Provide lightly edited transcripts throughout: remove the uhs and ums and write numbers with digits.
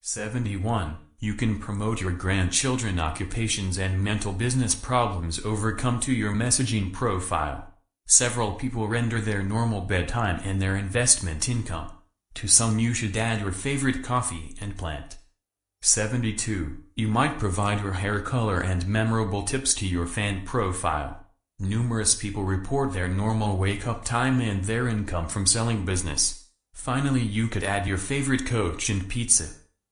71. You can promote your grandchildren occupations and mental business problems overcome to your messaging profile. Several people render their normal bedtime and their investment income. To some you should add your favorite coffee and plant. 72. You might provide your hair color and memorable tips to your fan profile. Numerous people report their normal wake-up time and their income from selling business. Finally, you could add your favorite coach and pizza.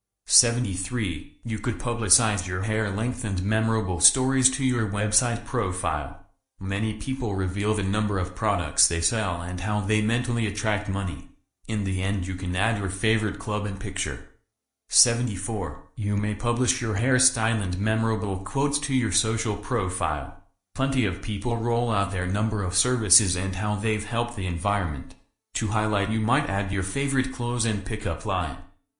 73. You could publicize your hair length and memorable stories to your website profile. Many people reveal the number of products they sell and how they mentally attract money. In the end, you can add your favorite club and picture. 74. You may publish your hairstyle and memorable quotes to your social profile. Plenty of people roll out their number of services and how they've helped the environment. To highlight, you might add your favorite clothes and pickup line.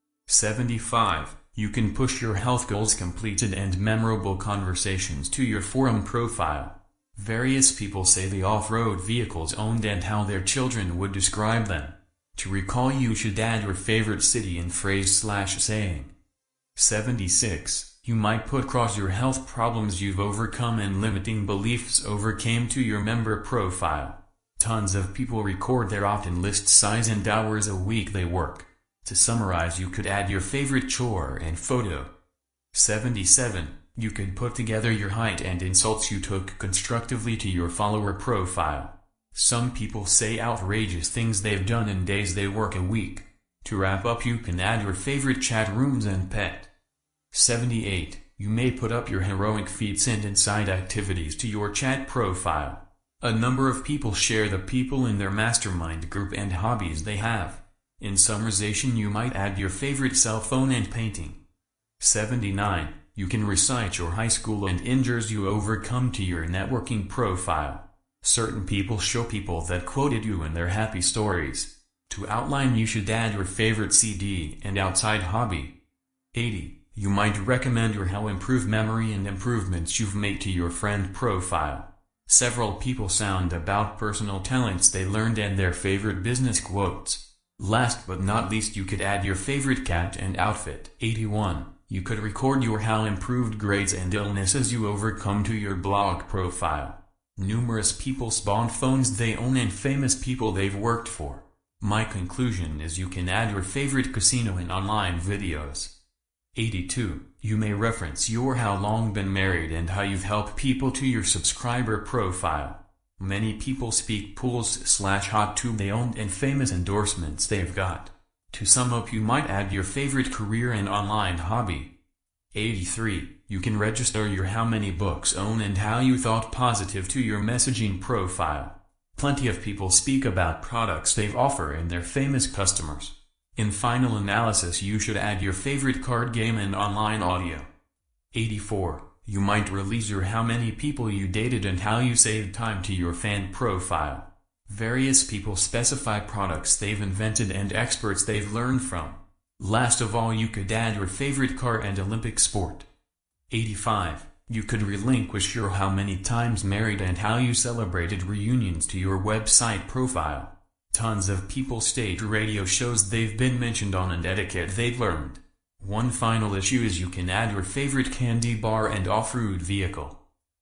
75. You can push your health goals completed and memorable conversations to your forum profile. Various people say the off-road vehicles owned and how their children would describe them. To recall, you should add your favorite city and phrase/saying. 76. You might put across your health problems you've overcome and limiting beliefs overcame to your member profile. Tons of people record their often list size and hours a week they work. To summarize, you could add your favorite chore and photo. 77. You could put together your height and insults you took constructively to your follower profile. Some people say outrageous things they've done in days they work a week. To wrap up, you can add your favorite chat rooms and pet. 78. You may put up your heroic feats and inside activities to your chat profile. A number of people share the people in their mastermind group and hobbies they have. In summarization, you might add your favorite cell phone and painting. 79. You can recite your high school and injures you overcome to your networking profile. Certain people show people that quoted you in their happy stories. To outline, you should add your favorite CD and outside hobby. 80. You might recommend your how improve memory and improvements you've made to your friend profile. Several people sound about personal talents they learned and their favorite business quotes. Last but not least, you could add your favorite cat and outfit. 81. You could record your how improved grades and illnesses you overcome to your blog profile. Numerous people spawn phones they own and famous people they've worked for. My conclusion is you can add your favorite casino and online videos. 82. You may reference your how long been married and how you've helped people to your subscriber profile. Many people speak pools/hot tube they owned and famous endorsements they've got. To sum up, you might add your favorite career and online hobby. 83. You can register your how many books own and how you thought positive to your messaging profile. Plenty of people speak about products they've offer and their famous customers. In final analysis, you should add your favorite card game and online audio. 84. You might release your how many people you dated and how you saved time to your fan profile. Various people specify products they've invented and experts they've learned from. Last of all, you could add your favorite car and Olympic sport. 85. You could relinquish your how many times married and how you celebrated reunions to your website profile. Tons of people state radio shows they've been mentioned on and etiquette they've learned. One final issue is you can add your favorite candy bar and off-road vehicle.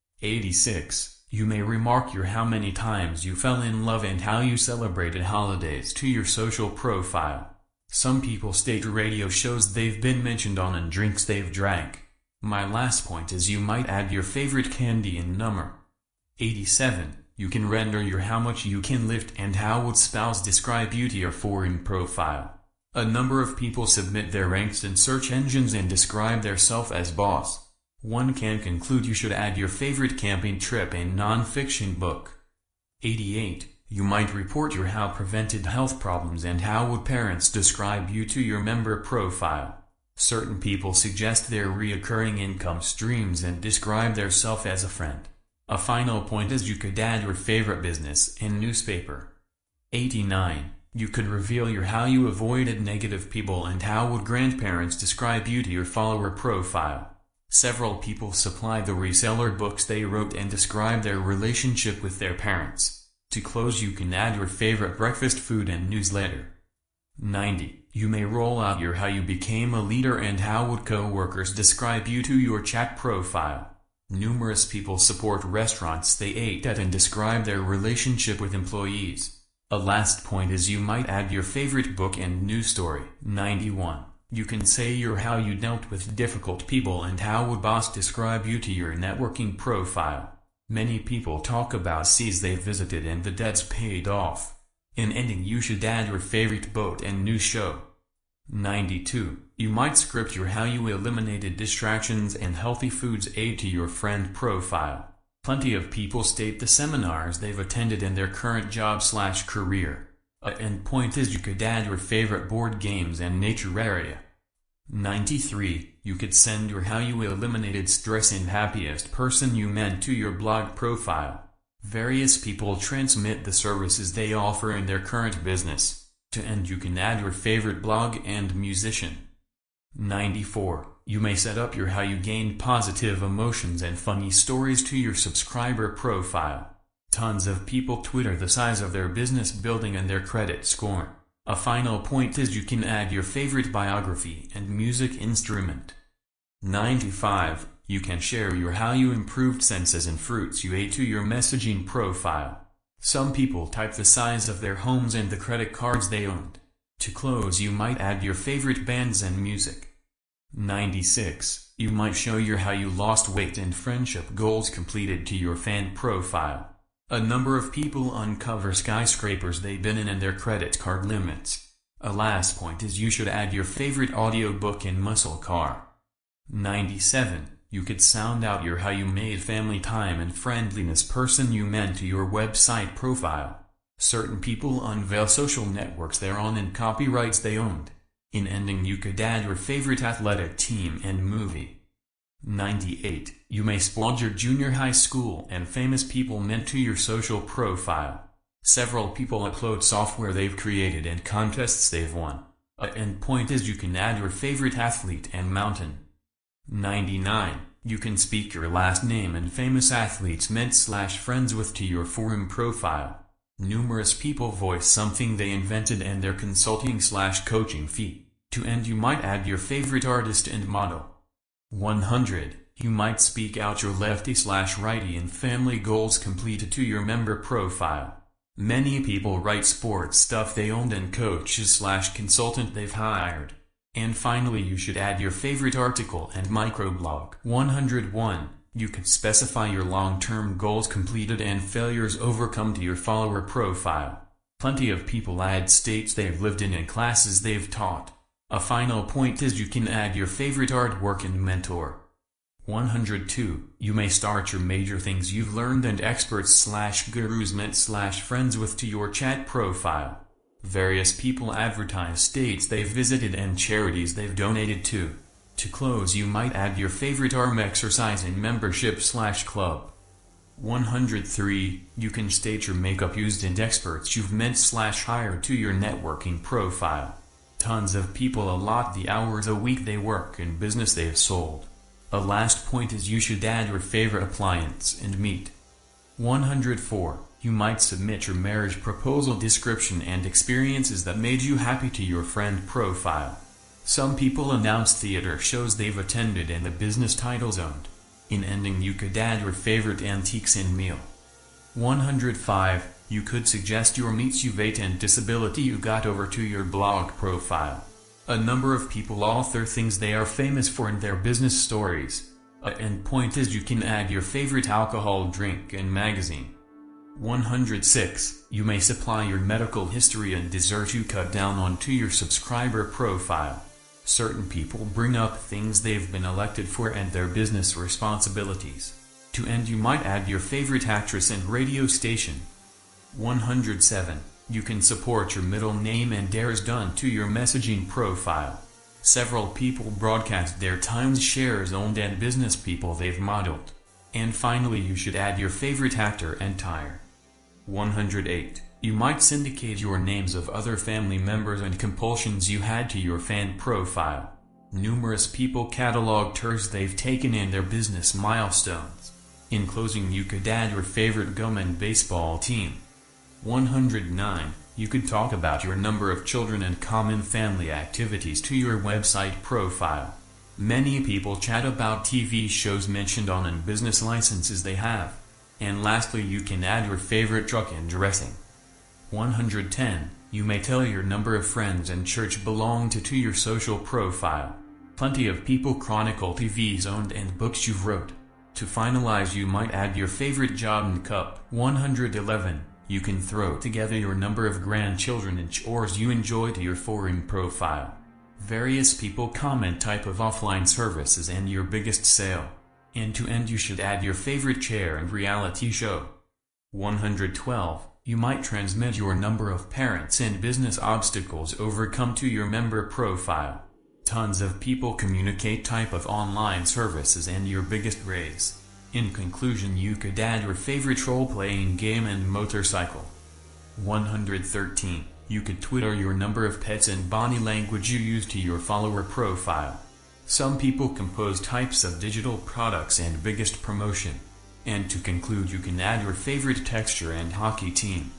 86. You may remark your how many times you fell in love and how you celebrated holidays to your social profile. Some people state radio shows they've been mentioned on and drinks they've drank. My last point is you might add your favorite candy and number. 87. You can render your how much you can lift and how would spouse describe you to your forum profile. A number of people submit their ranks in search engines and describe their self as boss. One can conclude you should add your favorite camping trip and non-fiction book. 88. You might report your how prevented health problems and how would parents describe you to your member profile. Certain people suggest their reoccurring income streams and describe their self as a friend. A final point is you could add your favorite business and newspaper. 89. You could reveal your how you avoided negative people and how would grandparents describe you to your follower profile. Several people supply the reseller books they wrote and describe their relationship with their parents. To close, you can add your favorite breakfast food and newsletter. 90. You may roll out your how you became a leader and how would co-workers describe you to your chat profile. Numerous people support restaurants they ate at and describe their relationship with employees. A last point is you might add your favorite book and news story. 91. You can say your how you dealt with difficult people and how would boss describe you to your networking profile. Many people talk about seas they've visited and the debts paid off. In ending, you should add your favorite boat and news show. 92. You might script your how you eliminated distractions and healthy foods aid to your friend profile. Plenty of people state the seminars they've attended in their current job/career. A end point is you could add your favorite board games and nature area. 93. You could send your how you eliminated stress and happiest person you met to your blog profile. Various people transmit the services they offer in their current business. To end, you can add your favorite blog and musician. 94. You may set up your how you gained positive emotions and funny stories to your subscriber profile. Tons of people Twitter the size of their business building and their credit score. A final point is you can add your favorite biography and music instrument. 95. You can share your how you improved senses and fruits you ate to your messaging profile. Some people type the size of their homes and the credit cards they owned. To close, you might add your favorite bands and music. 96. You might show your how you lost weight and friendship goals completed to your fan profile. A number of people uncover skyscrapers they've been in and their credit card limits. A last point is you should add your favorite audiobook and muscle car. 97. You could sound out your how you made family time and friendliness person you met to your website profile. Certain people unveil social networks they're on and copyrights they owned. In ending, you could add your favorite athletic team and movie. 98. You may splodge your junior high school and famous people meant to your social profile. Several people upload software they've created and contests they've won. A end point is you can add your favorite athlete and mountain. 99. You can speak your last name and famous athletes meant/friends with to your forum profile. Numerous people voice something they invented and their consulting/coaching fee. To end, you might add your favorite artist and model. 100. You might speak out your lefty/righty and family goals completed to your member profile. Many people write sports stuff they owned and coaches/consultant they've hired. And finally, you should add your favorite article and microblog. 101. You could specify your long-term goals completed and failures overcome to your follower profile. Plenty of people add states they've lived in and classes they've taught. A final point is you can add your favorite artwork and mentor. 102. You may start your major things you've learned and experts/gurus meant/friends with to your chat profile. Various people advertise states they've visited and charities they've donated to. To close, you might add your favorite arm exercise and membership/club. 103. You can state your makeup used and experts you've met/hired to your networking profile. Tons of people allot the hours a week they work and business they've sold. A last point is you should add your favorite appliance and meat. 104. You might submit your marriage proposal description and experiences that made you happy to your friend profile. Some people announce theater shows they've attended and the business titles owned. In ending, you could add your favorite antiques and meal. 105. You could suggest your meats you've ate and disability you got over to your blog profile. A number of people author things they are famous for in their business stories. A end point is you can add your favorite alcohol drink and magazine. 106. You may supply your medical history and dessert you cut down on to your subscriber profile. Certain people bring up things they've been elected for and their business responsibilities. To end, you might add your favorite actress and radio station. 107. You can support your middle name and dares done to your messaging profile. Several people broadcast their times shares owned and business people they've modeled. And finally, you should add your favorite actor and tire. 108. You might syndicate your names of other family members and compulsions you had to your fan profile. Numerous people catalog tours they've taken and their business milestones. In closing, you could add your favorite gum and baseball team. 109. You could talk about your number of children and common family activities to your website profile. Many people chat about TV shows mentioned on and business licenses they have. And lastly, you can add your favorite truck and dressing. 110. You may tell your number of friends and church belong to your social profile. Plenty of people chronicle TVs owned and books you've wrote. To finalize, you might add your favorite job and cup. 111. You can throw together your number of grandchildren and chores you enjoy to your forum profile. Various people comment type of offline services and your biggest sale. And to end, you should add your favorite chair and reality show. 112. You might transmit your number of parents and business obstacles overcome to your member profile. Tons of people communicate type of online services and your biggest raise. In conclusion, you could add your favorite role-playing game and motorcycle. 113. You could Twitter your number of pets and body language you use to your follower profile. Some people compose types of digital products and biggest promotion. And to conclude, you can add your favorite texture and hockey team.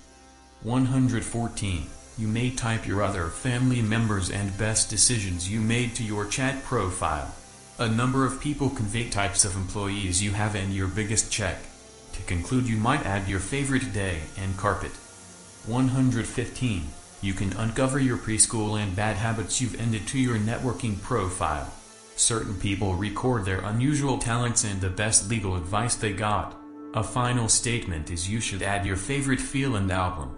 114. You may type your other family members and best decisions you made to your chat profile. A number of people convey types of employees you have and your biggest check. To conclude, you might add your favorite day and carpet. 115. You can uncover your preschool and bad habits you've ended to your networking profile. Certain people record their unusual talents and the best legal advice they got. A final statement is you should add your favorite feel and album.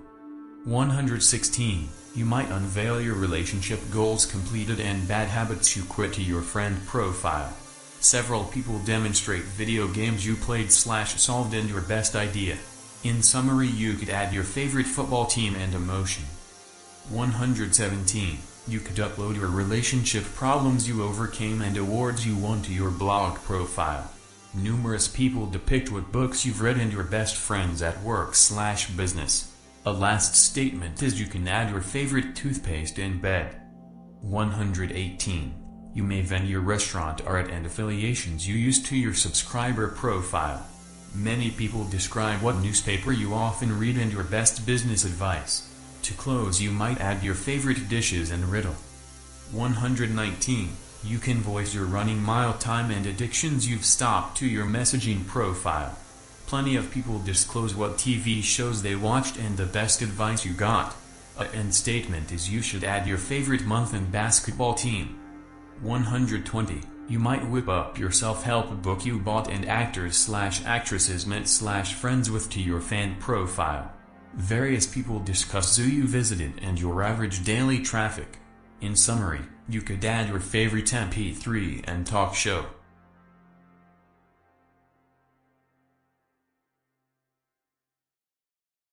116. You might unveil your relationship goals completed and bad habits you quit to your friend profile. Several people demonstrate video games you played/solved and your best idea. In summary, you could add your favorite football team and emotion. 117. You could upload your relationship problems you overcame and awards you won to your blog profile. Numerous people depict what books you've read and your best friends at work/business. A last statement is you can add your favorite toothpaste in bed. 118. You may vend your restaurant art and affiliations you use to your subscriber profile. Many people describe what newspaper you often read and your best business advice. To close, you might add your favorite dishes and riddle. 119. You can voice your running mile time and addictions you've stopped to your messaging profile. Plenty of people disclose what TV shows they watched and the best advice you got. A end statement is you should add your favorite month and basketball team. 120. You might whip up your self-help book you bought and actors/actresses met/friends with to your fan profile. Various people discuss zoo you visited and your average daily traffic. In summary, you could add your favorite MP3 and talk show.